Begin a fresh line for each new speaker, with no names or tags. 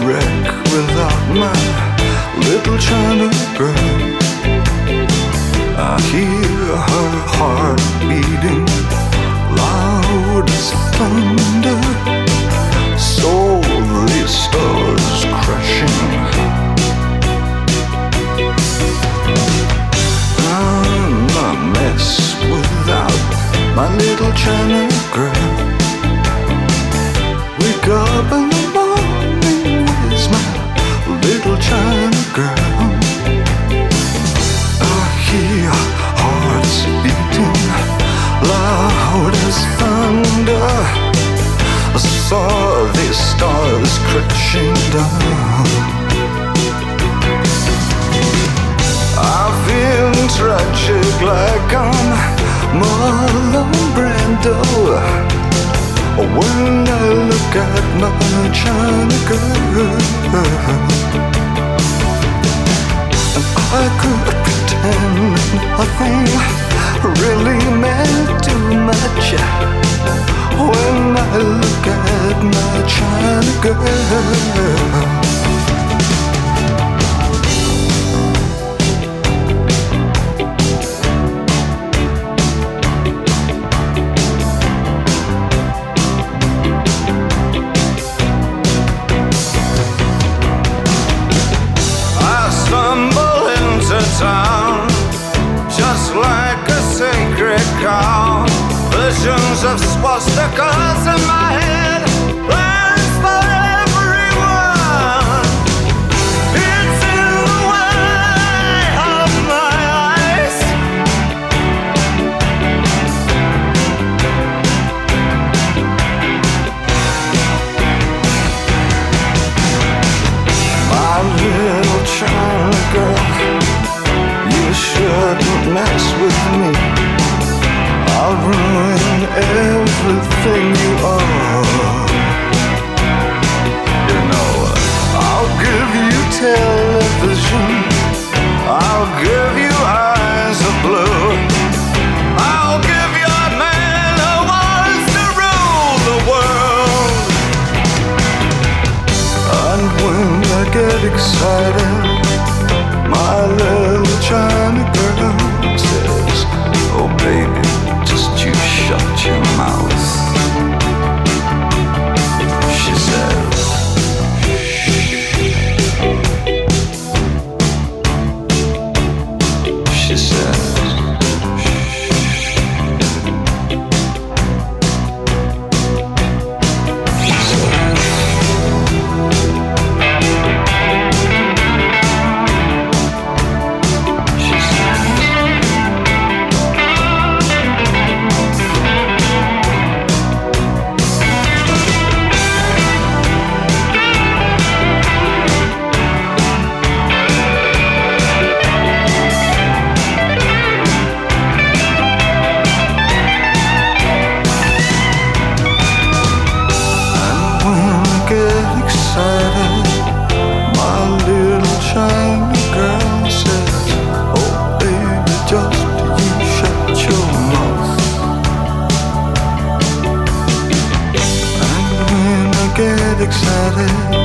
wreck without my little China girl. I hear her heart beating loud as thunder, slowly stars crashing. I'm a mess without my little China girl. Wake up in the morning, where's my little China girl? I hear hearts beating loud as thunder. I saw these stars crashing down. I feel tragic like I'm Marlon Brando when I look at my China girl. And I could pretend nothing really meant too much when I look at my China girl.
Town, just like a sacred cow. Visions of swastikas in my head, plans for everyone. It's in the way of my eyes. My little China girl, you shouldn't mess with me. I'll ruin everything you are. You know, I'll give you television, I'll give you eyes of blue, I'll give you a man who wants to rule the world. And when I get excited, my little China girl says, oh baby, just you shut your mouth. She says, she says, excited,